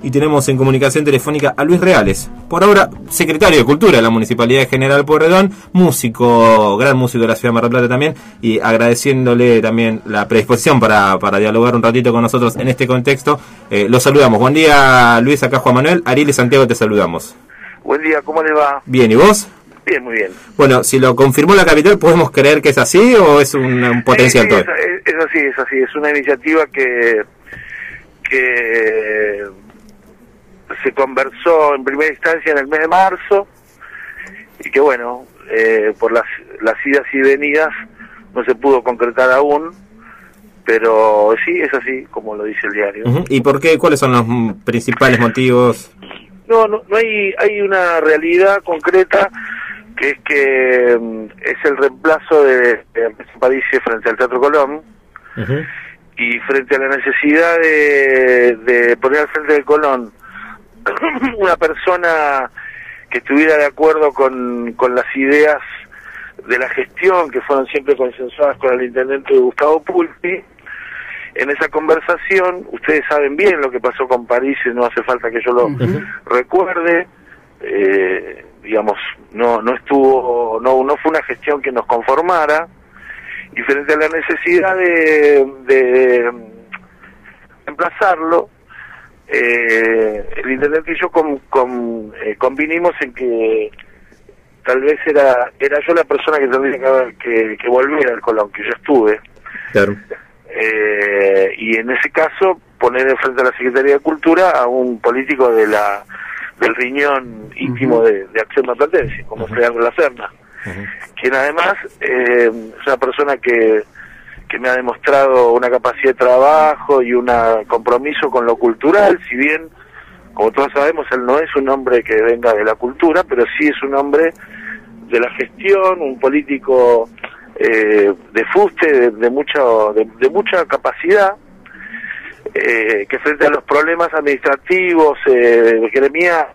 Y tenemos en comunicación telefónica a Luis Reales, por ahora secretario de Cultura de la Municipalidad de General Pueyrredón, músico, gran músico de la ciudad de Mar del Plata también, y agradeciéndole también la predisposición para dialogar un ratito con nosotros en este contexto. Los saludamos. Buen día, Luis, acá Juan Manuel. Ariel y Santiago te saludamos. Buen día, ¿cómo le va? Bien, ¿y vos? Bien, muy bien. Bueno, si lo confirmó la capital, ¿podemos creer que es así o es un potencial todo? Es así. Es una iniciativa que se conversó en primera instancia en el mes de marzo y que bueno, por las idas y venidas no se pudo concretar aún, pero sí, es así como lo dice el diario. ¿Y por qué? ¿Cuáles son los principales motivos? No hay una realidad concreta, que es que es el reemplazo de París frente al Teatro Colón. Y frente a la necesidad de poner al frente del Colón una persona que estuviera de acuerdo con las ideas de la gestión, que fueron siempre consensuadas con el intendente Gustavo Pulpi. En esa conversación, ustedes saben bien lo que pasó con París, y no hace falta que yo lo recuerde. Digamos, no fue una gestión que nos conformara, y frente a la necesidad de reemplazarlo, el intendente y yo convinimos en que tal vez era yo la persona que tendría que volver al Colón, que yo estuve. Claro. Y en ese caso poner enfrente a la Secretaría de Cultura a un político del riñón íntimo de Acción Marplatense, como Fernando La Serna, quien además es una persona que me ha demostrado una capacidad de trabajo y un compromiso con lo cultural. Si bien, como todos sabemos, él no es un hombre que venga de la cultura, pero sí es un hombre de la gestión, un político de fuste, de mucha capacidad, que frente a los problemas administrativos, gremiales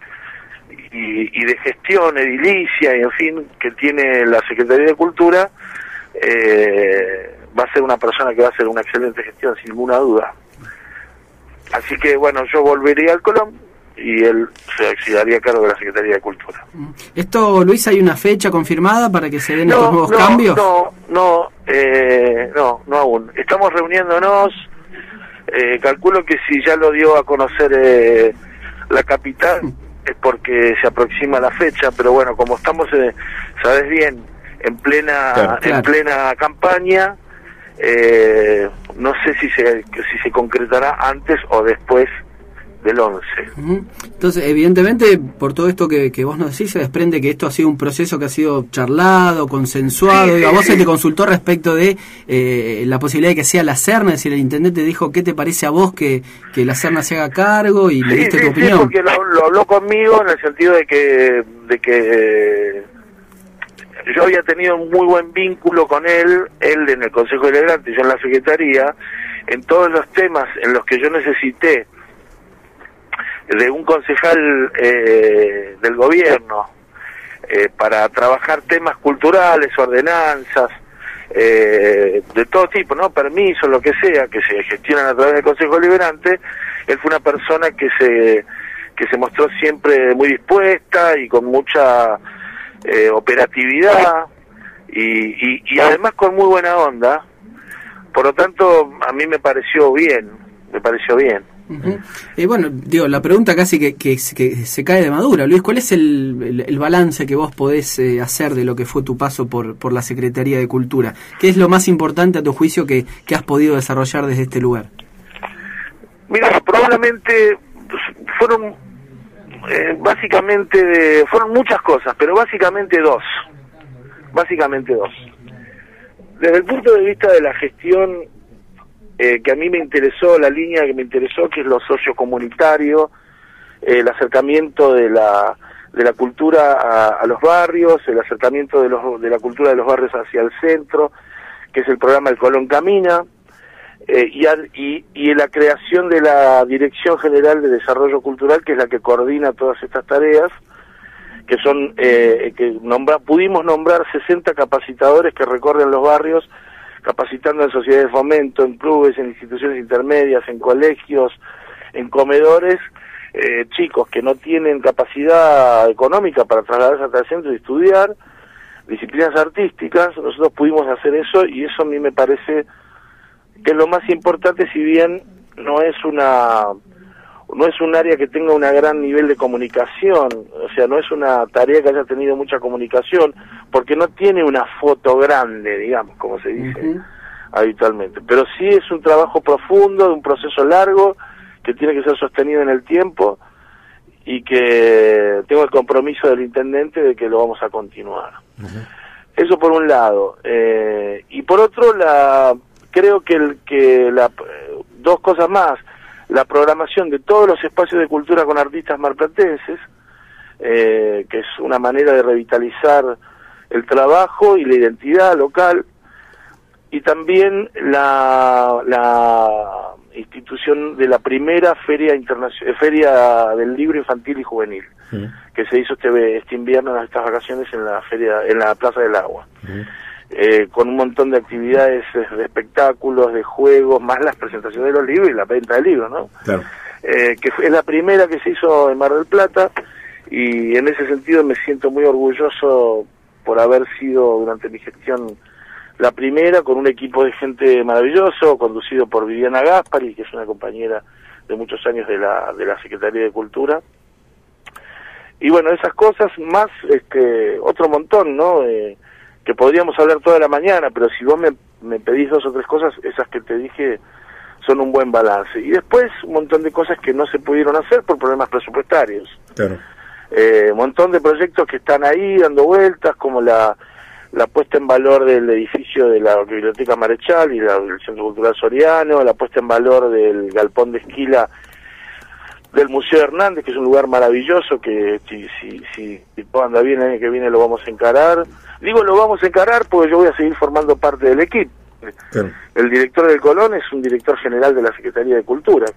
y de gestión edilicia, y en fin, que tiene la Secretaría de Cultura, va a ser una persona que va a hacer una excelente gestión, sin ninguna duda. Así que bueno, yo volvería al Colón y él se daría cargo de la Secretaría de Cultura. ¿Esto, Luis, hay una fecha confirmada para que se den estos nuevos cambios? No aún. Estamos reuniéndonos. Calculo que si ya lo dio a conocer la capital es porque se aproxima la fecha, pero bueno, como estamos, sabes bien, en plena campaña, no sé si se concretará antes o después del 11. Entonces, evidentemente, por todo esto que vos nos decís, se desprende que esto ha sido un proceso que ha sido charlado, consensuado. A vos se te consultó respecto de la posibilidad de que sea la Serna, es decir, el intendente dijo, ¿qué te parece a vos que la Serna se haga cargo? Y le diste tu opinión. Sí, porque lo habló conmigo en el sentido de que yo había tenido un muy buen vínculo con él en el Consejo Deliberante, yo en la Secretaría, en todos los temas en los que yo necesité de un concejal del gobierno para trabajar temas culturales, ordenanzas, de todo tipo, ¿no? Permisos, lo que sea, que se gestionan a través del Consejo Deliberante. Él fue una persona que se mostró siempre muy dispuesta y con mucha operatividad y además con muy buena onda. Por lo tanto, a mí me pareció bien. Bueno, digo, la pregunta casi que se cae de madura, Luis, ¿cuál es el balance que vos podés hacer de lo que fue tu paso por la Secretaría de Cultura? ¿Qué es lo más importante a tu juicio que has podido desarrollar desde este lugar? Mira, probablemente fueron fueron muchas cosas, pero básicamente dos. Desde el punto de vista de la gestión, que a mí me interesó, la línea que me interesó, que es lo sociocomunitario, el acercamiento de la cultura a los barrios, el acercamiento de la cultura de los barrios hacia el centro, que es el programa El Colón Camina, y la creación de la Dirección General de Desarrollo Cultural, que es la que coordina todas estas tareas, que son pudimos nombrar 60 capacitadores que recorren los barrios, capacitando en sociedades de fomento, en clubes, en instituciones intermedias, en colegios, en comedores chicos que no tienen capacidad económica para trasladarse hasta el centro y estudiar disciplinas artísticas. Nosotros pudimos hacer eso, y eso a mí me parece que es lo más importante, si bien no es un área que tenga un gran nivel de comunicación, o sea, no es una tarea que haya tenido mucha comunicación, porque no tiene una foto grande, digamos, como se dice habitualmente, pero sí es un trabajo profundo, de un proceso largo, que tiene que ser sostenido en el tiempo, y que tengo el compromiso del intendente de que lo vamos a continuar. Eso por un lado. Y por otro, creo que dos cosas más: la programación de todos los espacios de cultura con artistas marplatenses, que es una manera de revitalizar el trabajo y la identidad local, y también la institución de la primera feria del libro infantil y juvenil, que se hizo este invierno, en estas vacaciones, en la Plaza del Agua, con un montón de actividades, de espectáculos, de juegos, más las presentaciones de los libros y la venta de libros, ¿no? Claro. Que es la primera que se hizo en Mar del Plata, y en ese sentido me siento muy orgulloso por haber sido durante mi gestión la primera, con un equipo de gente maravilloso, conducido por Viviana Gaspari, que es una compañera de muchos años de la Secretaría de Cultura. Y bueno, esas cosas más, otro montón, ¿no? Que podríamos hablar toda la mañana, pero si vos me pedís 2 o 3 cosas, esas que te dije son un buen balance. Y después un montón de cosas que no se pudieron hacer por problemas presupuestarios. Claro. Un montón de proyectos que están ahí dando vueltas, como la puesta en valor del edificio de la Biblioteca Marechal y del Centro Cultural Soriano, la puesta en valor del galpón de esquila del Museo Hernández, que es un lugar maravilloso, que si todo anda bien, el año que viene lo vamos a encarar. Digo lo vamos a encarar porque yo voy a seguir formando parte del equipo. Claro. El director del Colón es un director general de la Secretaría de Cultura,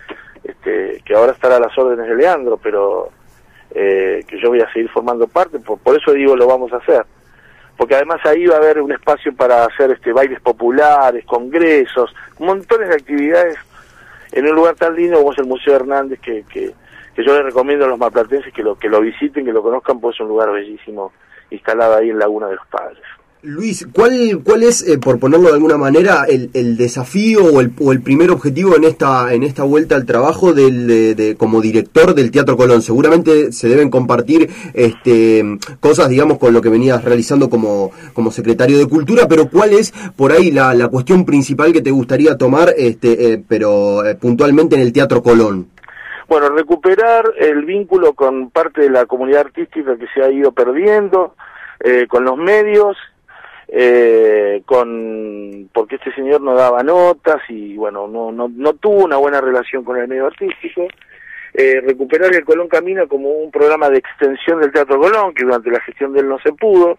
que ahora estará a las órdenes de Leandro, pero que yo voy a seguir formando parte, por eso digo lo vamos a hacer. Porque además ahí va a haber un espacio para hacer bailes populares, congresos, montones de actividades en un lugar tan lindo como es el Museo Hernández, que yo les recomiendo a los marplatenses que lo visiten, que lo conozcan, porque es un lugar bellísimo, instalado ahí en Laguna de los Padres. Luis, ¿cuál es, por ponerlo de alguna manera, el desafío o el primer objetivo en esta vuelta al trabajo como director del Teatro Colón? Seguramente se deben compartir cosas, digamos, con lo que venías realizando como secretario de Cultura, pero ¿cuál es por ahí la cuestión principal que te gustaría tomar, pero puntualmente en el Teatro Colón? Bueno, recuperar el vínculo con parte de la comunidad artística que se ha ido perdiendo, con los medios, porque este señor no daba notas y bueno, no tuvo una buena relación con el medio artístico. Recuperar el Colón Camina como un programa de extensión del Teatro Colón, que durante la gestión de él no se pudo,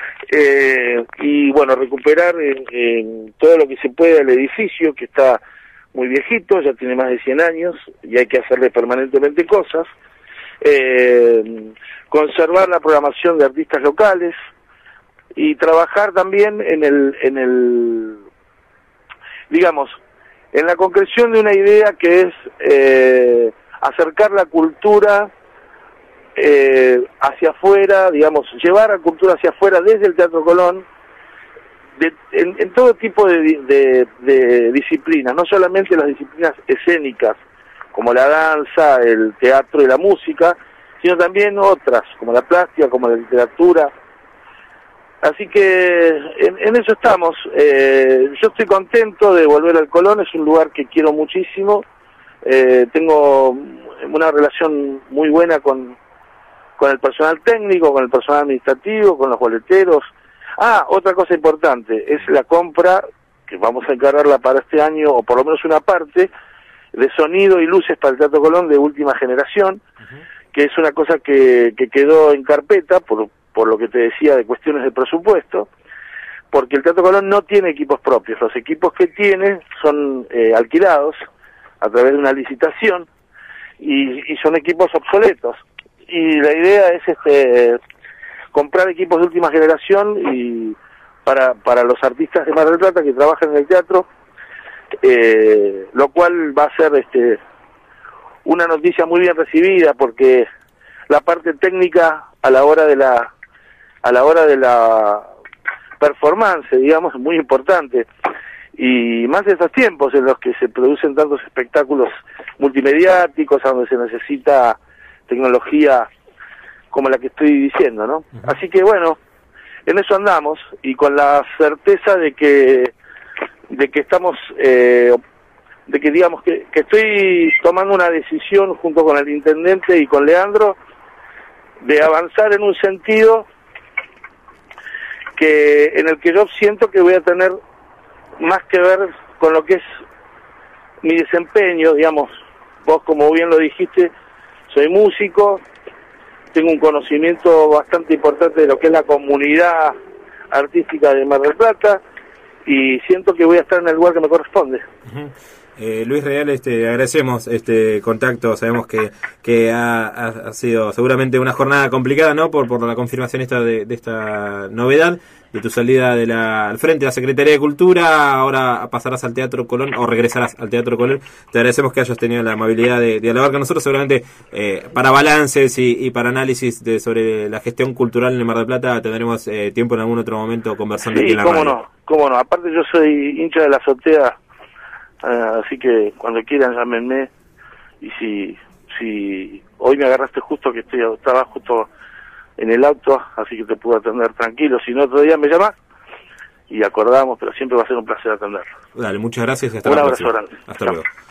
y bueno, recuperar todo lo que se pueda el edificio, que está muy viejito, ya tiene más de 100 años y hay que hacerle permanentemente cosas, conservar la programación de artistas locales, y trabajar también digamos, en la concreción de una idea que es acercar la cultura hacia afuera, digamos, llevar la cultura hacia afuera desde el Teatro Colón, en todo tipo de disciplinas, no solamente las disciplinas escénicas, como la danza, el teatro y la música, sino también otras, como la plástica, como la literatura. Así que en eso estamos. Yo estoy contento de volver al Colón, es un lugar que quiero muchísimo. Tengo una relación muy buena con el personal técnico, con el personal administrativo, con los boleteros. Otra cosa importante es la compra, que vamos a encargarla para este año, o por lo menos una parte, de sonido y luces para el Teatro Colón de última generación, que es una cosa que quedó en carpeta por lo que te decía de cuestiones de presupuesto, porque el Teatro Colón no tiene equipos propios. Los equipos que tiene son alquilados a través de una licitación y son equipos obsoletos. Y la idea es comprar equipos de última generación y para los artistas de Mar del Plata que trabajan en el teatro, lo cual va a ser una noticia muy bien recibida, porque la parte técnica a la hora de la performance, digamos, es muy importante, y más en estos tiempos en los que se producen tantos espectáculos multimediáticos, a donde se necesita tecnología como la que estoy diciendo, ¿no? Así que bueno, en eso andamos, y con la certeza de que estamos, de que digamos que estoy tomando una decisión junto con el intendente y con Leandro de avanzar en un sentido en el que yo siento que voy a tener más que ver con lo que es mi desempeño, digamos. Vos, como bien lo dijiste, soy músico, tengo un conocimiento bastante importante de lo que es la comunidad artística de Mar del Plata, y siento que voy a estar en el lugar que me corresponde. Luis Reales, agradecemos este contacto. Sabemos que ha sido seguramente una jornada complicada, ¿no? Por la confirmación de esta novedad de tu salida al frente de la Secretaría de Cultura. Ahora pasarás al Teatro Colón, o regresarás al Teatro Colón. Te agradecemos que hayas tenido la amabilidad de dialogar con nosotros, seguramente para balances y para análisis sobre la gestión cultural en el Mar del Plata. Tendremos tiempo en algún otro momento conversando aquí en la radio. Cómo no. Aparte, yo soy hincha de la azotea, así que cuando quieran llámenme, y si hoy me agarraste justo que estaba justo en el auto, así que te puedo atender tranquilo. Si no, otro día me llamas y acordamos, pero siempre va a ser un placer atenderlo. Dale, muchas gracias y hasta un la abrazo próxima. grande. Hasta luego.